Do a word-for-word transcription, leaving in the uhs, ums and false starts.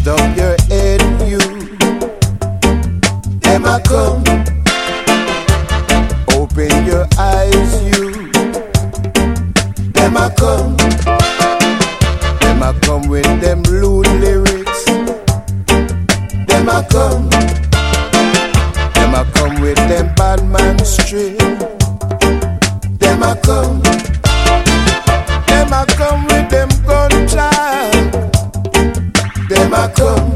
Lift up your head, you. Them a come. Open your eyes, you. Them a come. Them a come with them lewd lyrics. Them a come. Them a come with them bad man string. Them a come. Them a come with them gun child. Them a come.